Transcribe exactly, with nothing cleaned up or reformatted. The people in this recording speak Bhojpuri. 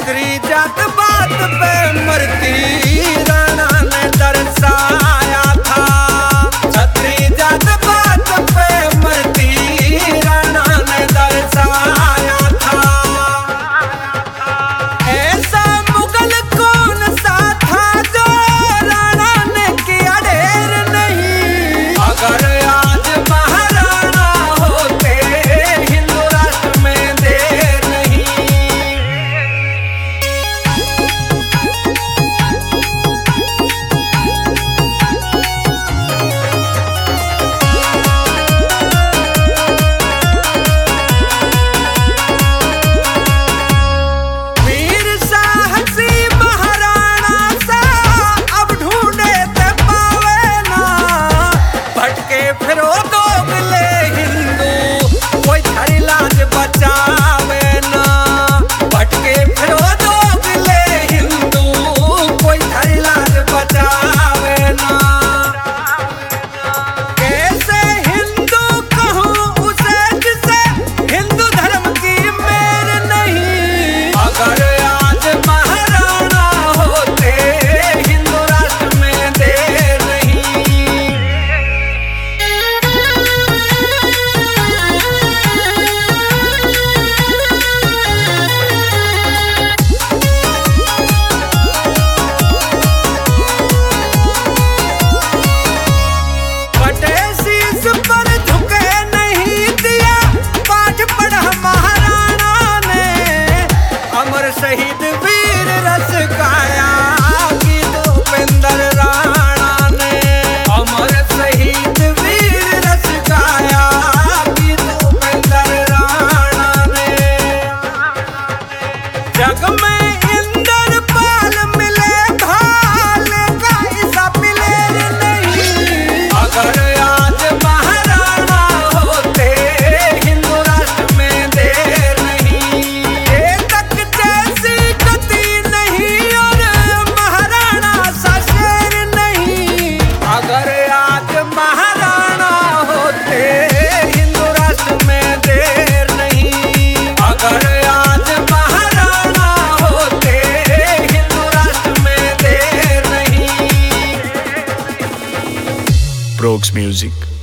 छतरी जात बात पे मरती राणा ने दर्शाया था। छतरी जात बात पे मरती राणा ने दर्शाया था। ऐसा मुगल कौन सा था जो राणा ने किया ढेर नहीं। अगर आज महाराणा होते हिंदू राष्ट्र में देर नहीं। वीर साहसी महाराणा सा अब ढूंढे ते पावे ना। भटके फिरो दोगले हिंदू कोई थारी लाज बचावे ना। भटके फिरो दोगले हिंदू कोई थारी लाज बचावे ना। कैसे हिंदू कहूँ उसे जिसे हिंदू धर्म की मेर नहीं। अगर आज महाराणा होते हिंदू राष्ट्र में देर नहीं। फटे शीश पर झुके नहीं दिया पाठ पढ़ा महाराणा ने। अमर शहीद वीर रस गाया गीत उपेंद्र राणा ने। अमर शहीद वीर रस गाया गीत उपेंद्र राणा ने। जग में इंद्रपाल मिले भाल का ऐसा मिलेर नहीं। अगर आज महाराणा होते हिंदू राष्ट्र में देर नहीं। एकक जैसी गति नहीं और महाराणा सा शेर नहीं। अगर आज महाराणा होते हिंदू राष्ट्र में देर नहीं। अगर आज महाराणा होते हिंदू राष्ट्र में देर नहीं। Prox Music.